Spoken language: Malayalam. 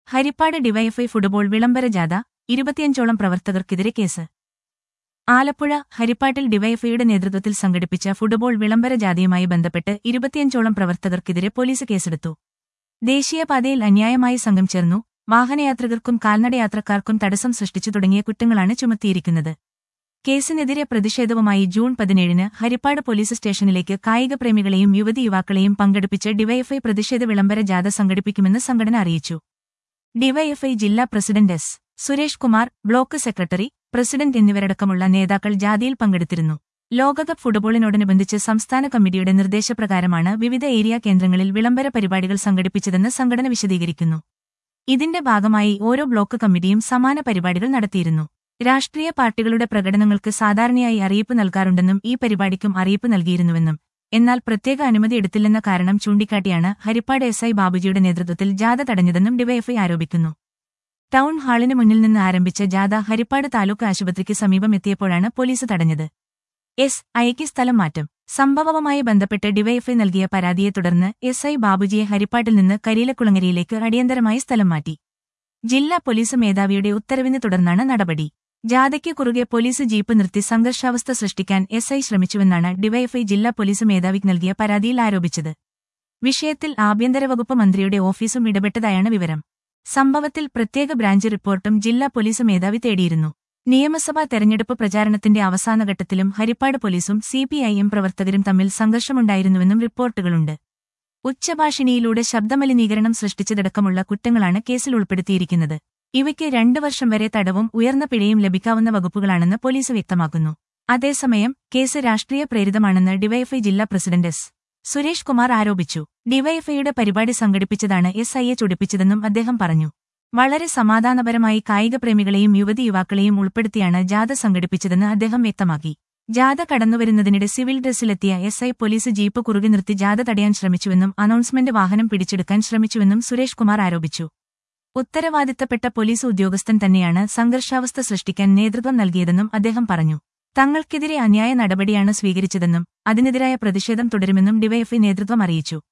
ഹരിപ്പാട് ഡിവൈഎഫ്ഐ ഫുട്ബോൾ വിളംബര ജാഥ 25ഓളം പ്രവർത്തകർക്കെതിരെ കേസ്. ആലപ്പുഴ ഹരിപ്പാട്ടിൽ ഡിവൈഎഫ്ഐയുടെ നേതൃത്വത്തിൽ സംഘടിപ്പിച്ച ഫുട്ബോൾ വിളംബര ജാഥയുമായി ബന്ധപ്പെട്ട് 25ഓളം പ്രവർത്തകർക്കെതിരെ പോലീസ് കേസെടുത്തു. ദേശീയപാതയിൽ അന്യായമായി സംഘം ചേർന്നു, വാഹനയാത്രികർക്കും കാൽനടയാത്രക്കാർക്കും തടസ്സം സൃഷ്ടിച്ചു തുടങ്ങിയ കുറ്റങ്ങളാണ് ചുമത്തിയിരിക്കുന്നത്. കേസിനെതിരെ പ്രതിഷേധവുമായി ജൂൺ 17-ന് ഹരിപ്പാട് പോലീസ് സ്റ്റേഷനിലേക്ക് കായികപ്രേമികളെയും യുവതി-യുവാക്കളെയും പങ്കെടുപ്പിച്ച് ഡിവൈഎഫ്ഐ പ്രതിഷേധ വിളംബര ജാഥ സംഘടിപ്പിക്കുമെന്ന് സംഘടന അറിയിച്ചു. ഡിവൈഎഫ്ഐ ജില്ലാ president S. Suresh Kumar, block secretary, president എന്നിവരടക്കമുള്ള നേതാക്കൾ ജാഥയിൽ പങ്കെടുത്തിരുന്നു. ലോകകപ്പ് ഫുട്ബോളിനോടനുബന്ധിച്ച് സംസ്ഥാന കമ്മിറ്റിയുടെ നിർദ്ദേശപ്രകാരമാണ് വിവിധ ഏരിയ കേന്ദ്രങ്ങളിൽ വിളംബര പരിപാടികൾ സംഘടിപ്പിച്ചതെന്ന് സംഘടന വിശദീകരിക്കുന്നു. ഇതിന്റെ ഭാഗമായി ഓരോ ബ്ലോക്ക് കമ്മിറ്റിയും സമാന പരിപാടികൾ നടത്തിയിരുന്നു. രാഷ്ട്രീയ പാർട്ടികളുടെ പ്രകടനങ്ങൾക്ക് സാധാരണയായി അറിയിപ്പ് നൽകാറുണ്ടെന്നും ഈ പരിപാടിക്കും അറിയിപ്പ് നൽകിയിരുന്നുവെന്നും എന്നാൽ പ്രത്യേക അനുമതി എടുത്തില്ലെന്ന കാരണം ചൂണ്ടിക്കാട്ടിയാണ് ഹരിപ്പാട് എസ്ഐ ബാബുജിയുടെ നേതൃത്വത്തിൽ ജാഥ തടഞ്ഞതെന്നും ഡിവൈഎഫ്ഐ ആരോപിക്കുന്നു. ടൗൺ ഹാളിന് മുന്നിൽ നിന്ന് ആരംഭിച്ച ജാഥ ഹരിപ്പാട് താലൂക്ക് ആശുപത്രിക്ക് സമീപം എത്തിയപ്പോഴാണ് പോലീസ് തടഞ്ഞത്. എസ്.ഐക്ക് സ്ഥലം മാറ്റം സംഭവവുമായി ബന്ധപ്പെട്ട് ഡിവൈഎഫ്ഐ നൽകിയ പരാതിയെ തുടർന്ന് എസ്ഐ ബാബുജിയെ ഹരിപ്പാട്ടിൽ നിന്ന് കരിയിലക്കുളങ്ങരയിലേക്ക് അടിയന്തരമായി സ്ഥലം മാറ്റി. ജില്ലാ പോലീസ് മേധാവിയുടെ ഉത്തരവിനെ തുടർന്നാണ് നടപടി. ജാഥയ്ക്ക് കുറുകെ പോലീസ് ജീപ്പ് നിർത്തി സംഘർഷാവസ്ഥ സൃഷ്ടിക്കാൻ എസ്ഐ ശ്രമിച്ചുവെന്നാണ് ഡിവൈഎഫ്ഐ ജില്ലാ പോലീസ് മേധാവിക്ക് നൽകിയ പരാതിയിൽ ആരോപിച്ചത്. വിഷയത്തിൽ ആഭ്യന്തര വകുപ്പ് മന്ത്രിയുടെ ഓഫീസും ഇടപെട്ടതായാണ് വിവരം. സംഭവത്തിൽ പ്രത്യേക ബ്രാഞ്ച് റിപ്പോർട്ടും ജില്ലാ പോലീസ് മേധാവി തേടിയിരുന്നു. നിയമസഭാ തെരഞ്ഞെടുപ്പ് പ്രചാരണത്തിന്റെ അവസാനഘട്ടത്തിലും ഹരിപ്പാട് പോലീസും സിപിഐഎം പ്രവർത്തകരും തമ്മിൽ സംഘർഷമുണ്ടായിരുന്നുവെന്നും റിപ്പോർട്ടുകളുണ്ട്. ഉച്ചഭാഷിണിയിലൂടെ ശബ്ദമലിനീകരണം സൃഷ്ടിച്ചതടക്കമുള്ള കുറ്റങ്ങളാണ് കേസിൽ ഉൾപ്പെടുത്തിയിരിക്കുന്നത്. ഇവയ്ക്ക് 2 വർഷം വരെ തടവും ഉയർന്ന പിഴയും ലഭിക്കാവുന്ന വകുപ്പുകളാണെന്ന് പോലീസ് വ്യക്തമാക്കുന്നു. അതേസമയം കേസ് രാഷ്ട്രീയ പ്രേരിതമാണെന്ന് ഡിവൈഎഫ്ഐ ജില്ലാ പ്രസിഡന്റ് എസ്. സുരേഷ് കുമാർ ആരോപിച്ചു. ഡിവൈഎഫ്ഐയുടെ പരിപാടി സംഘടിപ്പിച്ചതാണ് എസ്ഐയെ ചൊടിപ്പിച്ചതെന്നും അദ്ദേഹം പറഞ്ഞു. വളരെ സമാധാനപരമായി കായികപ്രേമികളെയും യുവതി-യുവാക്കളെയും ഉൾപ്പെടുത്തിയാണ് ജാഥ സംഘടിപ്പിച്ചതെന്ന് അദ്ദേഹം വ്യക്തമാക്കി. ജാഥ കടന്നുവരുന്നതിനിടെ സിവിൽ ഡ്രസ്സിലെത്തിയ എസ്ഐ പോലീസ് ജീപ്പ് കുറുകെ നിർത്തി ജാഥ തടയാൻ ശ്രമിച്ചുവെന്നും അനൗൺസ്മെന്റ് വാഹനം പിടിച്ചെടുക്കാൻ ശ്രമിച്ചുവെന്നും സുരേഷ് കുമാർ ആരോപിച്ചു. ഉത്തരവാദിത്തപ്പെട്ട പോലീസ് ഉദ്യോഗസ്ഥൻ തന്നെയാണ് സംഘർഷാവസ്ഥ സൃഷ്ടിക്കാൻ നേതൃത്വം നൽകിയതെന്നും അദ്ദേഹം പറഞ്ഞു. തങ്ങൾക്കെതിരെ അന്യായ നടപടിയാണ് സ്വീകരിച്ചതെന്നും അതിനെതിരായ പ്രതിഷേധം തുടരുമെന്നും ഡിവൈഎഫ്ഐ നേതൃത്വം അറിയിച്ചു.